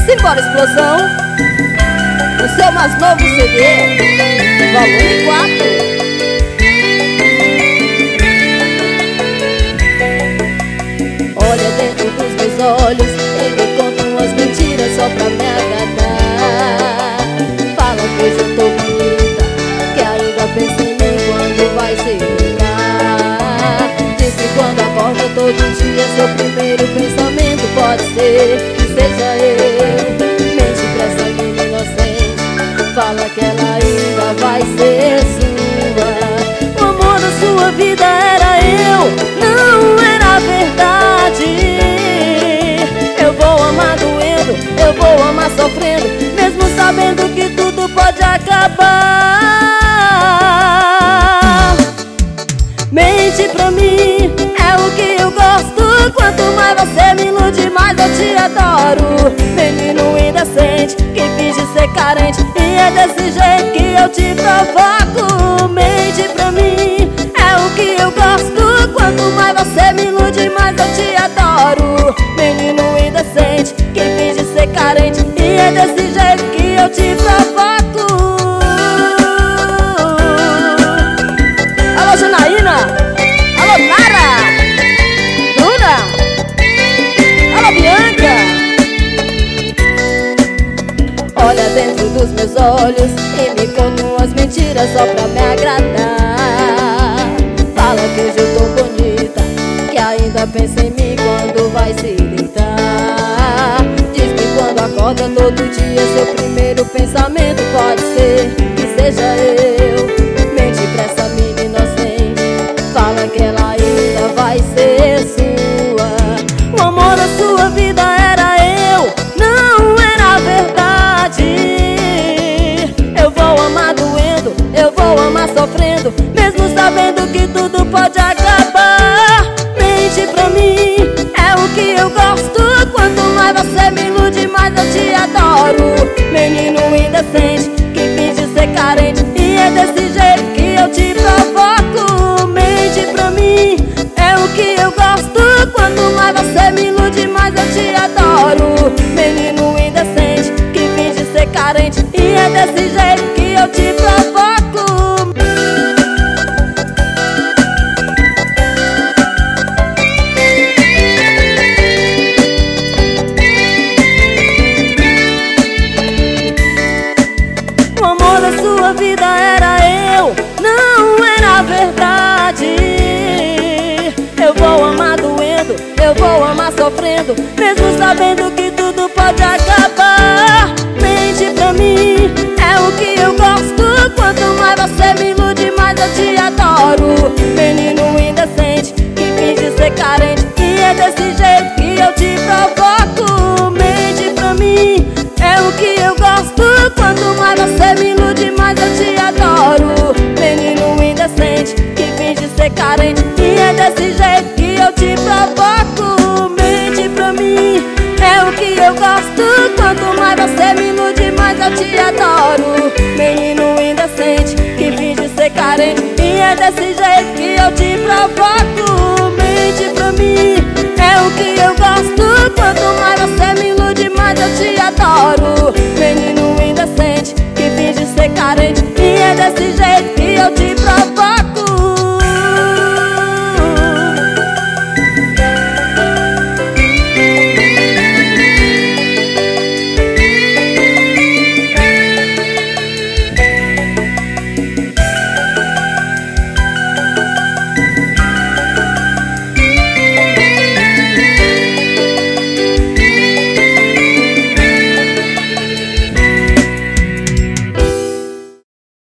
Simbora explosão, o seu mais novo CD, volume 4. Olha dentro dos meus olhos, ele conta umas mentiras só pra me agradar. Fala que hoje eu tô bonita, que ainda pensa em mim quando vai se ligar. Diz que quando acorda todo dia, seu primeiro pensamento pode ser que seja eu. Mente pra essa menina inocente, fala que ela ainda vai ser sua. O amor da sua vida era eu, não era verdade. Eu vou amar doendo, eu vou amar sofrendo, mesmo sabendo que tudo pode acabar. Mente pra mim, é o que eu gosto. Quanto mais você me ilude, mais eu te adoro. Menino indecente, que finge ser carente, e é desse jeito que eu te provoco. Mente pra mim, é o que eu gosto. Quanto mais você me ilude, mais eu te adoro. Menino indecente, que finge ser carente, e é desse jeito que eu te provoco. Alô, Janaína! Alô, Nara! Bruna! Alô, Bianca! Olha dentro dos meus olhos e me conta umas mentiras só pra me agradar. Fala que hoje eu tô bonita, que ainda pensa em mim quando vai se deitar. Diz que quando acorda todo dia, seu primeiro pensamento pode ser que seja eu. Mente pra essa menina inocente, fala que ela ainda vai ser sua. O amor da sua vida era eu, não era verdade. Eu vou amar doendo, eu vou amar sofrendo, mesmo sabendo que tudo pode acabar. Mente pra mim, é o que eu gosto. Quanto mais você me ilude, mais eu te adoro. Menino indecente, que finge ser carente, e é desse jeito que eu te provoco. Mente pra mim, é o que eu gosto. Quanto mais você me ilude, mais eu te adoro. Menino indecente, que finge ser carente, e é desse jeito que eu te provoco. O amor da sua vida era eu, não era verdade. Eu vou amar doendo, eu vou amar sofrendo, mesmo sabendo que tudo pode acabar. Mente pra mim, é o que eu gosto. Quanto mais você me ilude, mais eu te adoro. Menino indecente, que finge ser carente, e é desse jeito que eu te provoco. Mente pra mim, é o que eu gosto. Quanto mais você me ilude, mais eu te adoro. Menino indecente, que finge ser carente, e é desse jeito que eu te provoco. Mente pra mim, é o que eu gosto. Quanto mais você me ilude, mais eu te adoro. Menino indecente, que finge ser carente, e é desse jeito que eu te provoco. Mente pra mim, é o que eu gosto. Quanto mais você